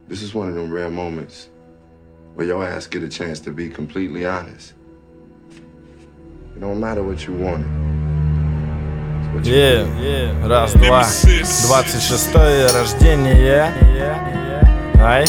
This is one of them rare moments where your ass get a chance to be completely honest. It don't matter what you wanted. Раз, два. 26-е рождение. Ай.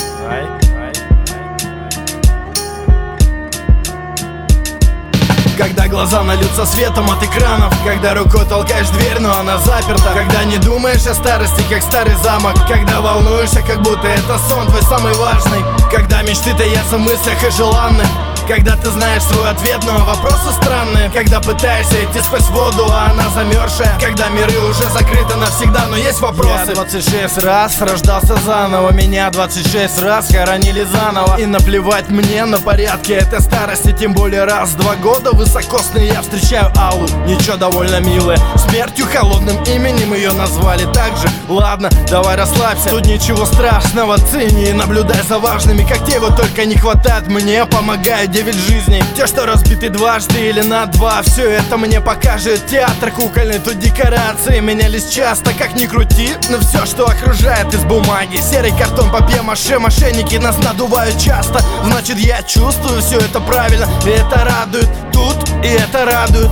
Когда глаза нальются светом от экранов, когда рукой толкаешь дверь, но она заперта, когда не думаешь о старости, как старый замок, когда волнуешься, как будто это сон твой самый важный, когда мечты таятся в мыслях и желанны, когда ты знаешь свой ответ, но вопросы странные, когда пытаешься идти сквозь воду, а она замерзшая, когда миры уже закрыты навсегда, но есть вопросы. Я 26 раз рождался заново, меня 26 раз хоронили заново, и наплевать мне на порядки этой старости, тем более раз в 2 года высокосный я встречаю Аллу, ничего, довольно милая, смертью холодным именем ее назвали также. Ладно, давай расслабься, тут ничего страшного, цени и наблюдай за важными, как те вот только не хватает, мне помогают 9 жизней, те, что разбиты дважды или на 2. Все это мне покажет театр кукольный, тут декорации менялись часто, как ни крути, но все, что окружает из бумаги, серый картон, папье-маше, мошенники нас надувают часто, значит я чувствую все это правильно, и это радует, тут и это радует.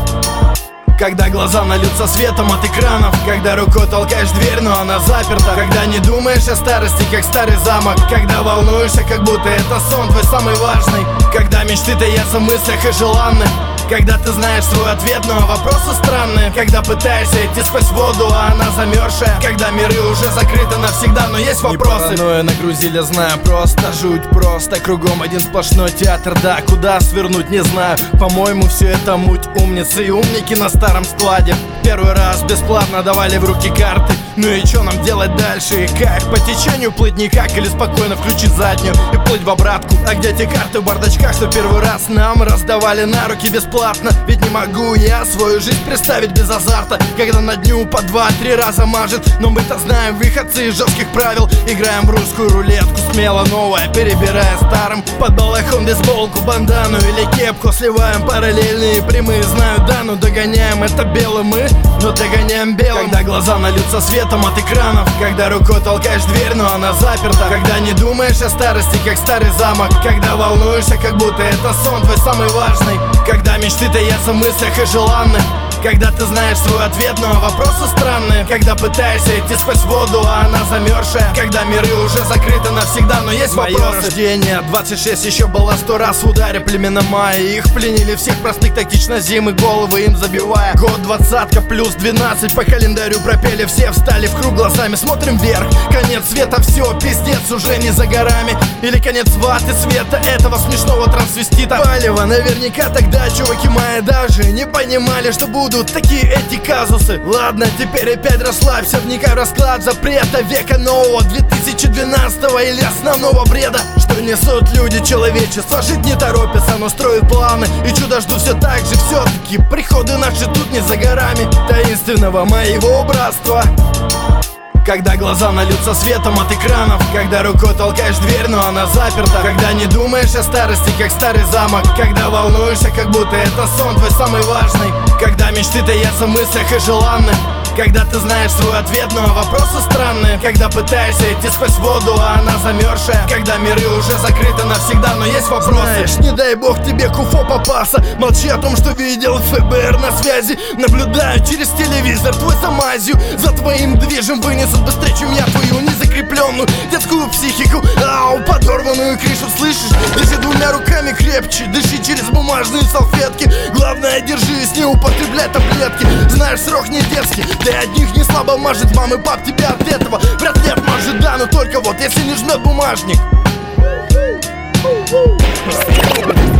Когда глаза нальются светом от экранов, когда рукой толкаешь дверь, но она заперта, когда не думаешь о старости, как старый замок, когда волнуешься, как будто это сон твой самый важный, когда мечты таятся в мыслях и желанны, когда ты знаешь свой ответ, но вопросы странные, когда пытаешься идти сквозь воду, а она замерзшая, когда миры уже закрыты навсегда, но есть вопросы. Не паранойя нагрузили, знаю, просто жуть, просто кругом один сплошной театр, да, куда свернуть не знаю, по-моему все это муть, умницы и умники на старом складе, первый раз бесплатно давали в руки карты, ну и что нам делать дальше и как, по течению плыть никак или спокойно включить заднюю и плыть в обратку, а где те карты в бардачках, что первый раз нам раздавали на руки бесплатно? Ведь не могу я свою жизнь представить без азарта, когда на дню по 2-3 раза мажет, но мы-то знаем выходцы из жестких правил, играем в русскую рулетку, смело новое, перебирая старым, под балахон бейсболку, бандану или кепку, сливаем параллельные прямые, знаю, да, но догоняем это белым мы, но догоняем белым. Когда глаза нальются светом от экранов, когда рукой толкаешь дверь, но она заперта, когда не думаешь о старости, как старый замок, когда волнуешься, как будто это сон твой самый важный, когда мечты таятся в мыслях и желанны, когда ты знаешь свой ответ, но вопросы странные, когда пытаешься идти сквозь воду, а она замерзшая, когда миры уже закрыты навсегда, но есть вопросы. Мое рождение 26 еще было 100 раз в ударе племена майя, их пленили всех простых тактично зимы, головы им забивая. Год 20-ка плюс 12 по календарю пропели, все встали в круг, глазами смотрим вверх, конец света, все, пиздец уже не за горами, или конец ваты света этого смешного трансвестита. Палево наверняка тогда чуваки мои даже не понимали, что будут такие эти казусы. Ладно, теперь опять расслабься, вникай в расклад запрета века нового 2012-го или основного бреда, что несут люди человечества. Жить не торопятся, но строят планы, и чудо ждут все так же. Все-таки приходы наши тут не за горами таинственного моего братства. Когда глаза нальются светом от экранов, когда рукой толкаешь дверь, но она заперта, когда не думаешь о старости, как старый замок, когда волнуешься, как будто это сон твой самый важный, когда мечты таятся в мыслях и желанны, когда ты знаешь свой ответ, но вопросы странные, когда пытаешься идти сквозь воду, а она замерзшая, когда миры уже закрыты навсегда, но есть вопросы. Знаешь, не дай бог тебе куфо попаса, молчи о том, что видел ФБР на связи, наблюдаю через телевизор твой самазию, за твоим движем вынесут быстрее, чем я твою незакрепленную детскую психику, ау, подорванную крышу, слышишь? Держи 2 руками крепче, дыши через бумажные салфетки, главное держись, не употребляй таблетки, знаешь, срок не детский, для одних не слабо мажет, мам и пап тебя от этого вряд ли отмажет, да, но только вот если не жмет бумажник.